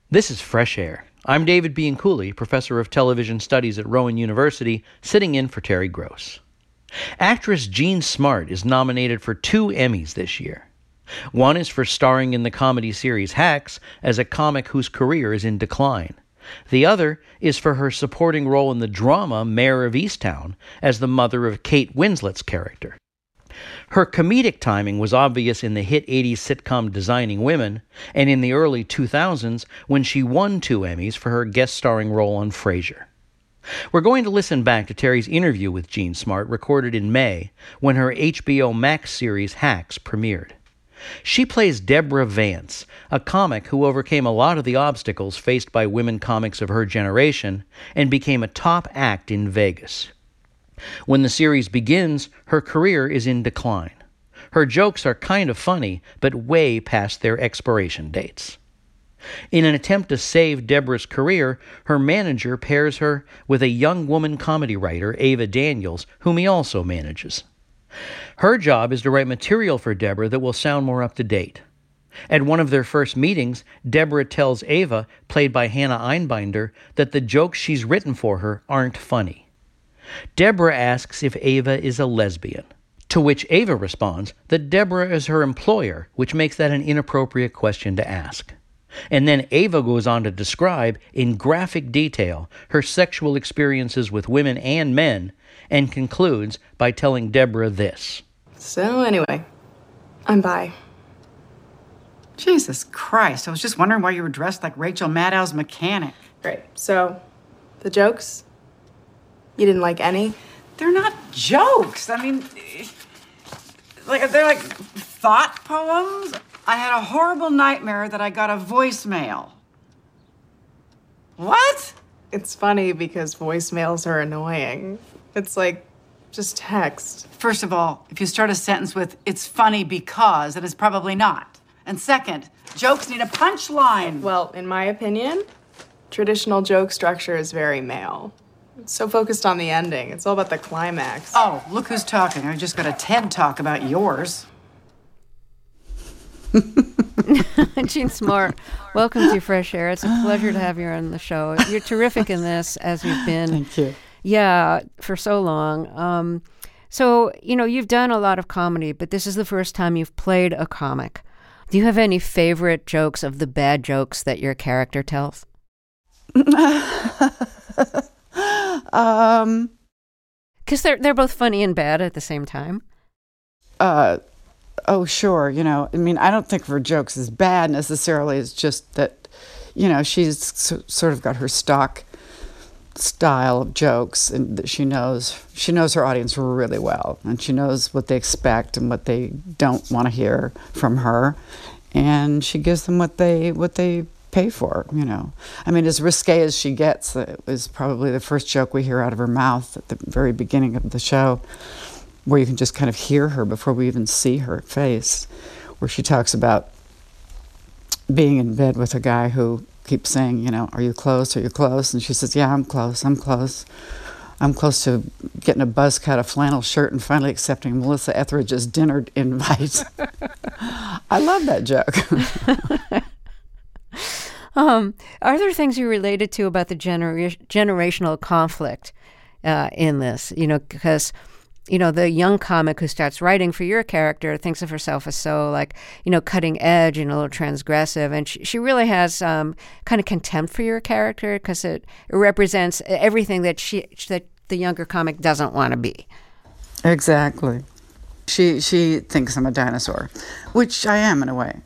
This is Fresh Air. I'm David Bianculli, professor of television studies at Rowan University, sitting in for Terry Gross. Actress Jean Smart is nominated for 2 Emmys this year. One is for starring in the comedy series Hacks as a comic whose career is in decline. The other is for her supporting role in the drama Mayor of Easttown as the mother of Kate Winslet's character. Her comedic timing was obvious in the hit 80s sitcom Designing Women, and in the early 2000s when she won 2 Emmys for her guest starring role on Frasier. We're going to listen back to Terry's interview with Jean Smart recorded in May when her HBO Max series Hacks premiered. She plays Deborah Vance, a comic who overcame a lot of the obstacles faced by women comics of her generation and became a top act in Vegas. When the series begins, her career is in decline. Her jokes are kind of funny, but way past their expiration dates. In an attempt to save Deborah's career, her manager pairs her with a young woman comedy writer, Ava Daniels, whom he also manages. Her job is to write material for Deborah that will sound more up to date. At one of their first meetings, Deborah tells Ava, played by Hannah Einbinder, that the jokes she's written for her aren't funny. Deborah asks if Ava is a lesbian, to which Ava responds that Deborah is her employer, which makes that an inappropriate question to ask. And then Ava goes on to describe, in graphic detail, her sexual experiences with women and men, and concludes by telling Deborah this. So anyway, I'm bi. Jesus Christ, I was just wondering why you were dressed like Rachel Maddow's mechanic. Great. So, the jokes? You didn't like any? They're not jokes. I mean, they're like thought poems. I had a horrible nightmare that I got a voicemail. What? It's funny because voicemails are annoying. It's like just text. First of all, if you start a sentence with, it's funny because, then it's probably not. And second, jokes need a punchline. Well, in my opinion, traditional joke structure is very male. It's so focused on the ending. It's all about the climax. Oh, look who's talking. I just got a TED Talk about yours. Jean Smart, welcome to Fresh Air. It's a pleasure to have you on the show. You're terrific in this, as you've been. Thank you. Yeah, for so long. So, you've done a lot of comedy, but this is the first time you've played a comic. Do you have any favorite jokes of the bad jokes that your character tells? Because they're both funny and bad at the same time. Oh, sure. I mean, I don't think of her jokes as bad necessarily. It's just that, she's sort of got her stock style of jokes, and that she knows her audience really well, and she knows what they expect and what they don't want to hear from her, and she gives them what they pay for. I mean, as risque as she gets, it was probably the first joke we hear out of her mouth at the very beginning of the show, where you can just kind of hear her before we even see her face, where she talks about being in bed with a guy who keeps saying, are you close? Are you close? And she says, yeah, I'm close. I'm close. I'm close to getting a buzz cut, a flannel shirt, and finally accepting Melissa Etheridge's dinner invite. I love that joke. Are there things you related to about the generational conflict in this? Because the young comic who starts writing for your character thinks of herself as so cutting edge and a little transgressive. And she really has kind of contempt for your character because it represents everything that that the younger comic doesn't want to be. Exactly. She thinks I'm a dinosaur, which I am in a way.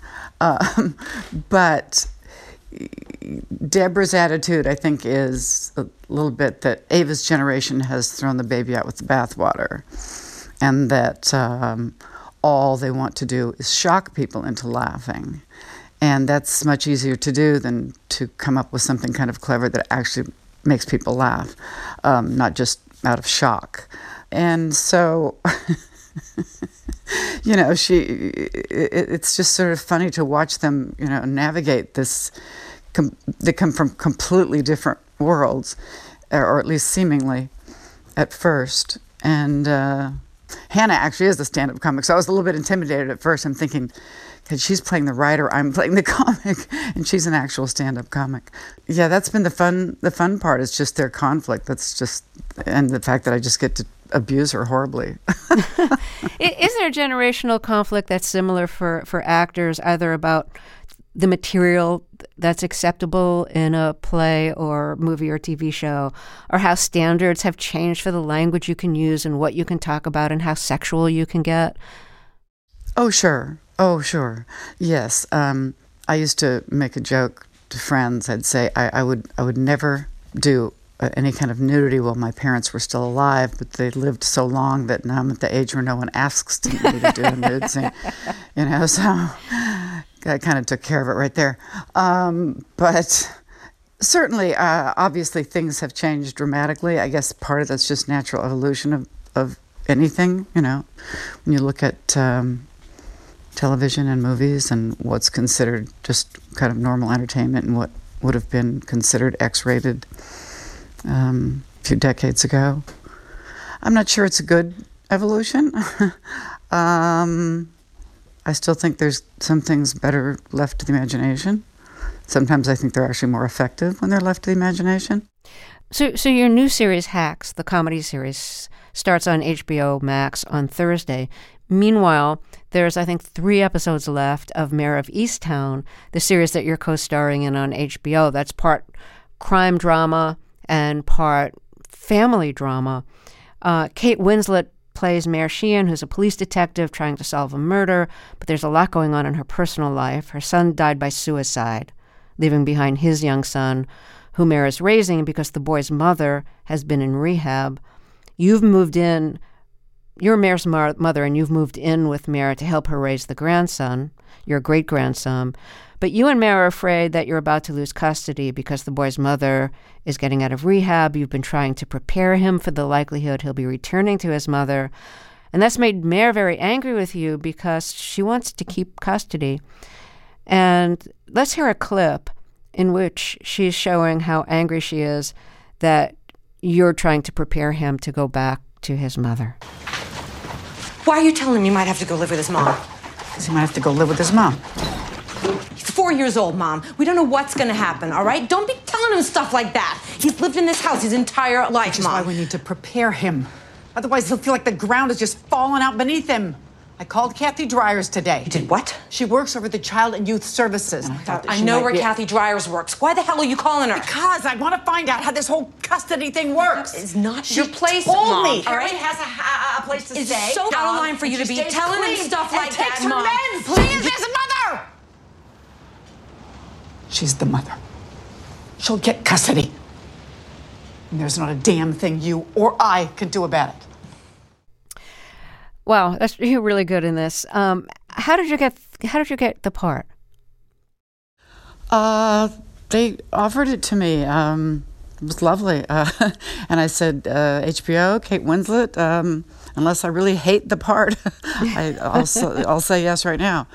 But Deborah's attitude, I think, is a little bit that Ava's generation has thrown the baby out with the bathwater, and that all they want to do is shock people into laughing. And that's much easier to do than to come up with something kind of clever that actually makes people laugh, not just out of shock. And so, it's just sort of funny to watch them, navigate this. They come from completely different worlds, or at least seemingly at first. And Hannah actually is a stand-up comic, so I was a little bit intimidated at first. I'm thinking, because she's playing the writer, I'm playing the comic, and she's an actual stand-up comic. Yeah, that's been the fun part is just their conflict. And the fact that I just get to abuse her horribly. Is there a generational conflict that's similar for actors, either about the material that's acceptable in a play or movie or TV show, or how standards have changed for the language you can use and what you can talk about and how sexual you can get? Oh, sure. Yes. I used to make a joke to friends. I'd say I would never do any kind of nudity while my parents were still alive, but they lived so long that now I'm at the age where no one asks me to do a nude scene. So I kind of took care of it right there. But certainly, obviously, things have changed dramatically. I guess part of that's just natural evolution of anything, When you look at television and movies and what's considered just kind of normal entertainment and what would have been considered X-rated a few decades ago. I'm not sure it's a good evolution. I still think there's some things better left to the imagination. Sometimes I think they're actually more effective when they're left to the imagination. So your new series, Hacks, the comedy series, starts on HBO Max on Thursday. Meanwhile, there's, I think, 3 episodes left of Mayor of Easttown, the series that you're co-starring in on HBO. That's part crime drama and part family drama. Kate Winslet plays Mayor Sheehan, who's a police detective trying to solve a murder, but there's a lot going on in her personal life. Her son died by suicide, leaving behind his young son, who Mayor is raising because the boy's mother has been in rehab. You've moved in, you're Mayor's mother, and you've moved in with Mayor to help her raise the grandson, your great-grandson. But you and Mayor are afraid that you're about to lose custody because the boy's mother is getting out of rehab. You've been trying to prepare him for the likelihood he'll be returning to his mother. And that's made Mayor very angry with you because she wants to keep custody. And let's hear a clip in which she's showing how angry she is that you're trying to prepare him to go back to his mother. Why are you telling him you might have to go live with his mom? Because he might have to go live with his mom. He's 4 years old, Mom. We don't know what's going to happen, all right? Don't be telling him stuff like that. He's lived in this house his entire life, Which is Mom. why we need to prepare him. Otherwise, he'll feel like the ground is just falling out beneath him. I called Kathy Dryers today. You did what? She works over the Child and Youth Services. I know where Kathy Dryers works. Why the hell are you calling her? Because I want to find out how this whole custody thing works. It's not She your place, told Mom. me. All right? Harry has a place to It's stay. so out of line for you to be telling him stuff like that, Mom. Mom. She is his mother. She's the mother. She'll get custody. And there's not a damn thing you or I can do about it. Wow, you're really good in this. How did you get the part? They offered it to me. It was lovely. And I said, HBO, Kate Winslet, unless I really hate the part, I'll say yes right now.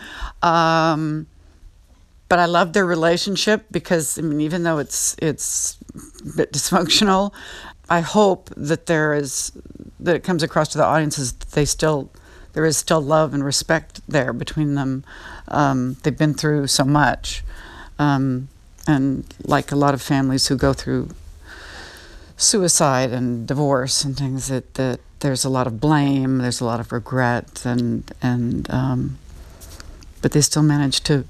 But I love their relationship because, I mean, even though it's a bit dysfunctional, I hope that it comes across to the audiences that there is still love and respect there between them. They've been through so much. And like a lot of families who go through suicide and divorce and things, that there's a lot of blame, there's a lot of regret, but they still manage to,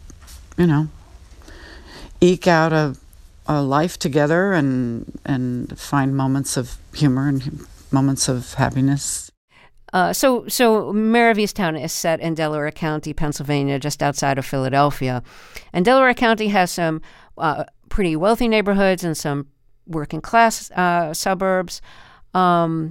eke out a life together and find moments of humor and moments of happiness. So Mayor of Easttown is set in Delaware County, Pennsylvania, just outside of Philadelphia. And Delaware County has some pretty wealthy neighborhoods and some working class suburbs. And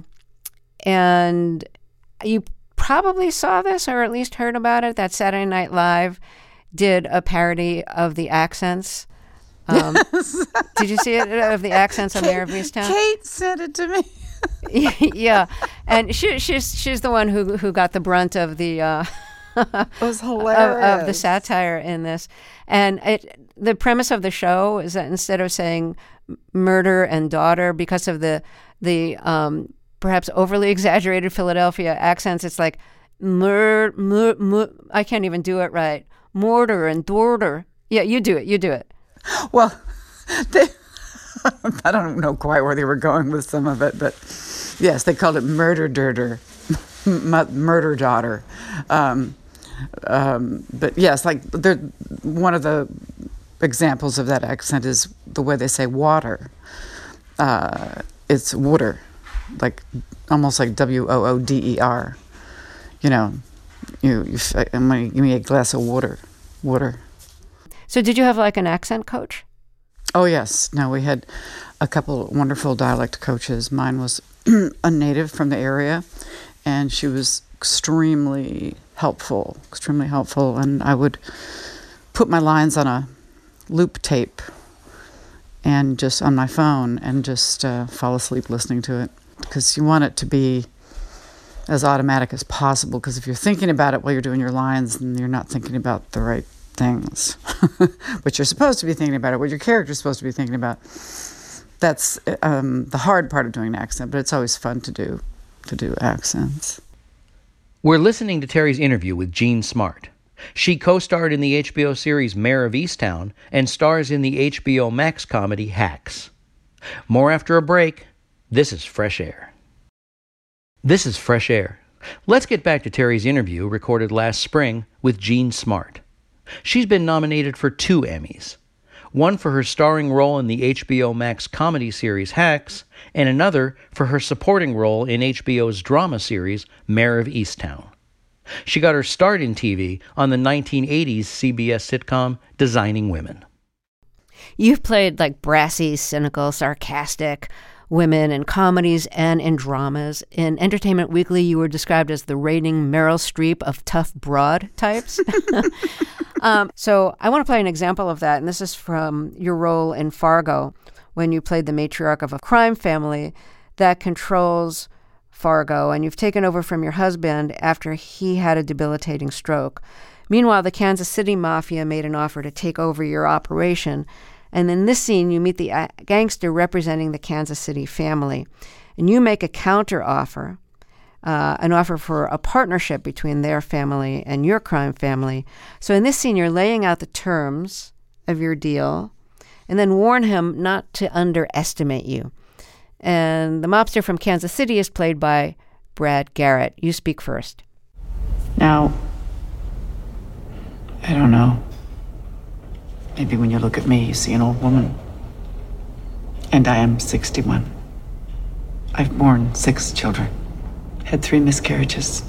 you probably saw this or at least heard about it, that Saturday Night Live did a parody of the accents. Did you see it, of the accents on Mayor of Easttown? Kate sent it to me. Yeah, and she's the one who got the brunt of the it was hilarious of the satire in this. And the premise of the show is that instead of saying murder and daughter because of the perhaps overly exaggerated Philadelphia accents, it's like I can't even do it right. mortar and daughter. Yeah, you do it. Well, I don't know quite where they were going with some of it, but yes, they called it murder dirter, murder daughter. But yes, like one of the examples of that accent is the way they say water. It's water, like almost like WOODER. You know, I'm gonna give me a glass of water. So did you have like an accent coach? Oh yes, no, we had a couple wonderful dialect coaches. Mine was a native from the area, and she was extremely helpful, and I would put my lines on a loop tape and just on my phone and just fall asleep listening to it, because you want it to be as automatic as possible, because if you're thinking about it while you're doing your lines, then you're not thinking about the right things, what you're supposed to be thinking about, it, what your character's supposed to be thinking about. That's the hard part of doing an accent, but it's always fun to do accents. We're listening to Terry's interview with Jean Smart. She co-starred in the HBO series Mare of Easttown and stars in the HBO Max comedy Hacks. More after a break. This is Fresh Air. Let's get back to Terry's interview recorded last spring with Jean Smart. She's been nominated for 2 Emmys. One for her starring role in the HBO Max comedy series Hacks, and another for her supporting role in HBO's drama series Mare of Easttown. She got her start in TV on the 1980s CBS sitcom Designing Women. You've played like brassy, cynical, sarcastic women in comedies and in dramas. In Entertainment Weekly, you were described as the reigning Meryl Streep of tough broad types. So I want to play an example of that, and this is from your role in Fargo, when you played the matriarch of a crime family that controls Fargo, and you've taken over from your husband after he had a debilitating stroke. Meanwhile, the Kansas City Mafia made an offer to take over your operation, and in this scene, you meet the gangster representing the Kansas City family, and you make a counter offer, an offer for a partnership between their family and your crime family. So in this scene, you're laying out the terms of your deal, and then warn him not to underestimate you. And the mobster from Kansas City is played by Brad Garrett. You speak first. Now, I don't know. Maybe when you look at me, you see an old woman. And I am 61. I've borne 6 children, had 3 miscarriages.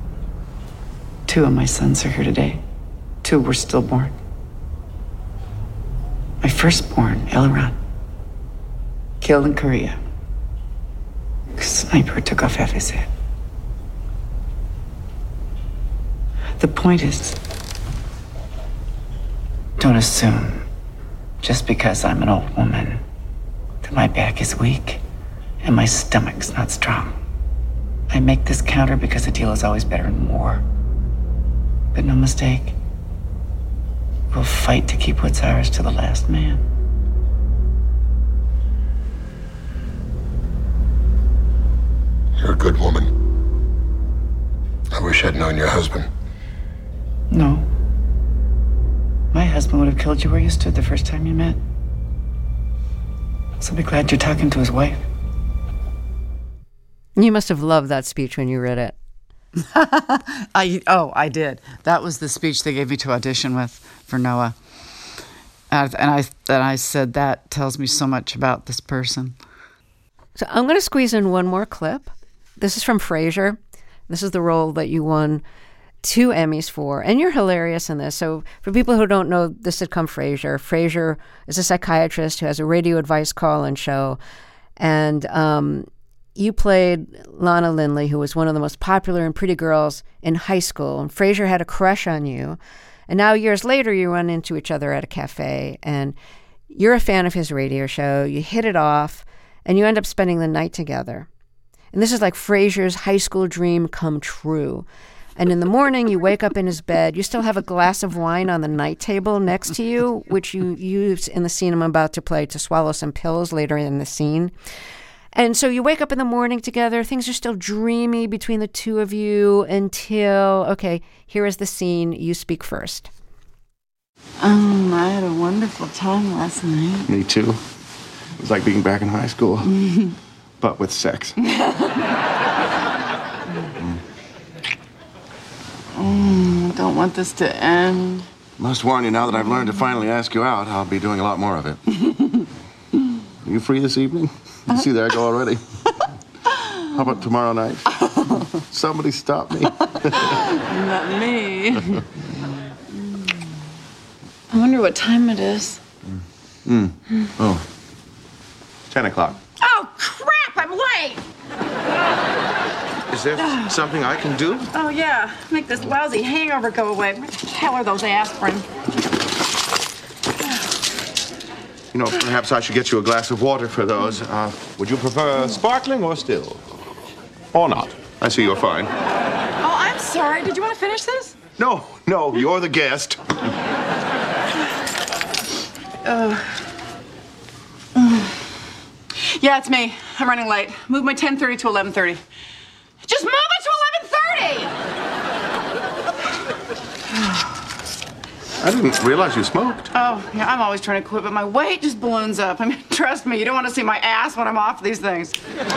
2 of my sons are here today. 2 were stillborn. My firstborn, Elron, killed in Korea. A sniper took off half his head. The point is, don't assume, just because I'm an old woman, that my back is weak and my stomach's not strong. I make this counter because a deal is always better than war. But no mistake, we'll fight to keep what's ours to the last man. You're a good woman. I wish I'd known your husband. No. My husband would have killed you where you stood the first time you met. So be glad you're talking to his wife. You must have loved that speech when you read it. I did. That was the speech they gave me to audition with for Noah. And I said, that tells me so much about this person. So I'm going to squeeze in one more clip. This is from Frasier. This is the role that you won 2 Emmys for, and you're hilarious in this. So for people who don't know the sitcom Frasier, Frasier is a psychiatrist who has a radio advice call-in show, and you played Lana Lindley, who was one of the most popular and pretty girls in high school, and Frasier had a crush on you, and now years later you run into each other at a cafe, and you're a fan of his radio show, you hit it off, and you end up spending the night together. And this is like Frasier's high school dream come true. And in the morning, you wake up in his bed. You still have a glass of wine on the night table next to you, which you use in the scene I'm about to play to swallow some pills later in the scene. And so you wake up in the morning together. Things are still dreamy between the two of you until, okay, here is the scene. You speak first. I had a wonderful time last night. Me too. It was like being back in high school, but with sex. I don't want this to end. Must warn you, now that I've learned to finally ask you out, I'll be doing a lot more of it. Are you free this evening? You see, there I go already. How about tomorrow night? Somebody stop me. Not me. I wonder what time it is. Oh. 10 o'clock. Oh, crap, I'm late. Is there something I can do? Oh, yeah, make this lousy hangover go away. Where the hell are those aspirin? You know, perhaps I should get you a glass of water for those. Would you prefer sparkling or still? Or not? I see you're fine. Oh, I'm sorry. Did you want to finish this? No, you're the guest. Yeah, it's me. I'm running late. Move my 10:30 to 11:30. Just move it to 11:30! I didn't realize you smoked. Oh, yeah, I'm always trying to quit, but my weight just balloons up. I mean, trust me, you don't want to see my ass when I'm off these things.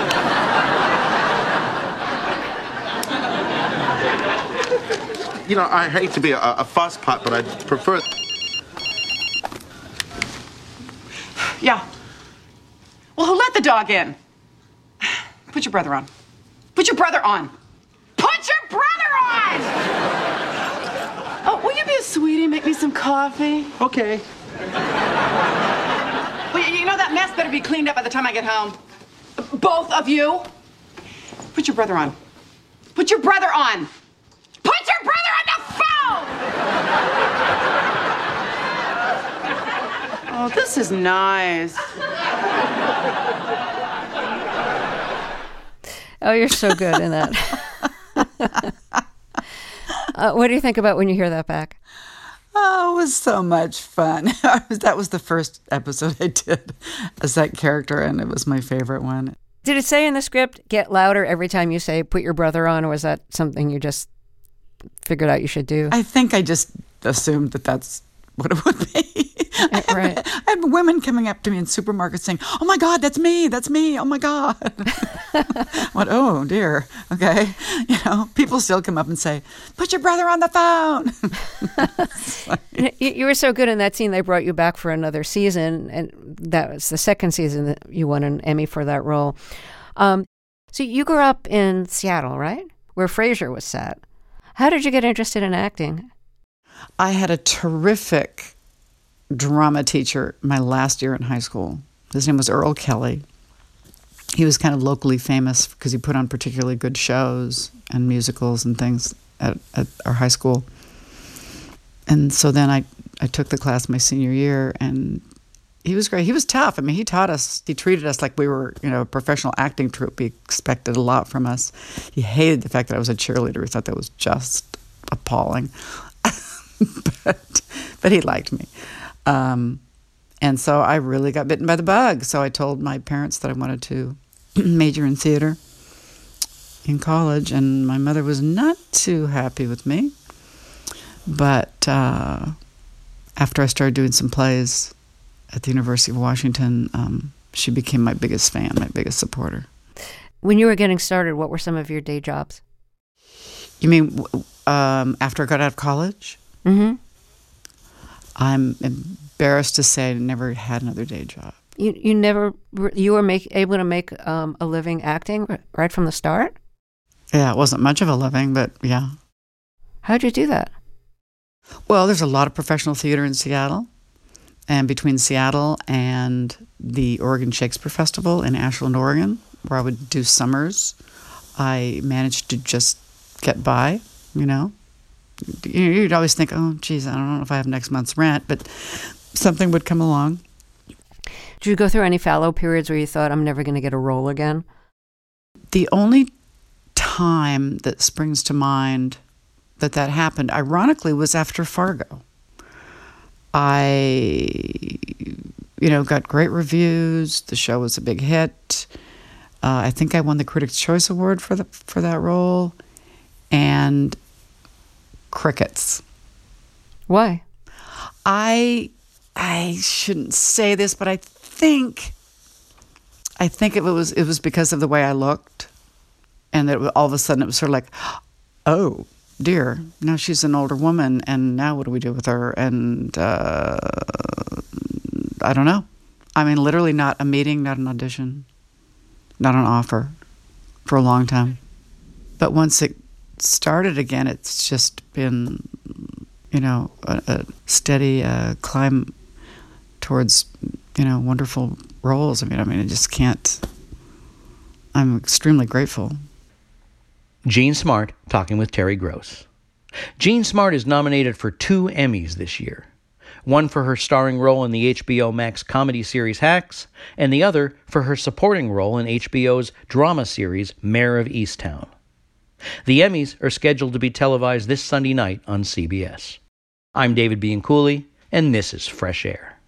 You know, I hate to be a fusspot, but I'd prefer... Yeah. Well, who let the dog in? Put your brother on. Put your brother on. Put your brother on! Oh, will you be a sweetie and make me some coffee? Okay. Well, you know that mess better be cleaned up by the time I get home. Both of you. Put your brother on. Put your brother on. Put your brother on the phone! Oh, this is nice. Oh, you're so good in that. What do you think about when you hear that back? Oh, it was so much fun. That was the first episode I did as that character, and it was my favorite one. Did it say in the script, get louder every time you say, put your brother on, or was that something you just figured out you should do? I think I just assumed that that's what it would be. Right. I had women coming up to me in supermarkets saying, "Oh my God, that's me, oh my God." What? Oh dear. Okay. You know, people still come up and say, "Put your brother on the phone." You were so good in that scene, they brought you back for another season, and that was the second season that you won an Emmy for that role. So you grew up in Seattle, right? Where Frasier was set. How did you get interested in acting? I had a terrific drama teacher my last year in high school. His name was Earl Kelly. He was kind of locally famous because he put on particularly good shows and musicals and things at our high school. And so then I took the class my senior year, and he was great. He was tough. I mean, he treated us like we were, a professional acting troupe. He expected a lot from us. He hated the fact that I was a cheerleader. He thought that was just appalling. but he liked me. And so I really got bitten by the bug. So I told my parents that I wanted to major in theater in college, and my mother was not too happy with me. But after I started doing some plays at the University of Washington, she became my biggest fan, my biggest supporter. When you were getting started, what were some of your day jobs? You mean after I got out of college? Mm-hmm. I'm embarrassed to say I never had another day job. You were able to make a living acting right from the start? Yeah, it wasn't much of a living, but yeah. How'd you do that? Well, there's a lot of professional theater in Seattle. And between Seattle and the Oregon Shakespeare Festival in Ashland, Oregon, where I would do summers, I managed to just get by, You'd always think, oh, geez, I don't know if I have next month's rent, but something would come along. Did you go through any fallow periods where you thought, I'm never going to get a role again? The only time that springs to mind that happened, ironically, was after Fargo. I, got great reviews. The show was a big hit. I think I won the Critics' Choice Award for that role. And crickets. Why? I shouldn't say this, but I think it was because of the way I looked, and that all of a sudden it was sort of like, oh dear, now she's an older woman, and now what do we do with her? And I don't know. I mean, literally not a meeting, not an audition, not an offer for a long time. But once it started again, it's just been, a steady climb towards, wonderful roles. I mean, I just can't. I'm extremely grateful. Jean Smart talking with Terry Gross. Jean Smart is nominated for 2 Emmys this year. One for her starring role in the HBO Max comedy series Hacks, and the other for her supporting role in HBO's drama series Mare of Easttown. The Emmys are scheduled to be televised this Sunday night on CBS. I'm David Bianculli, and this is Fresh Air.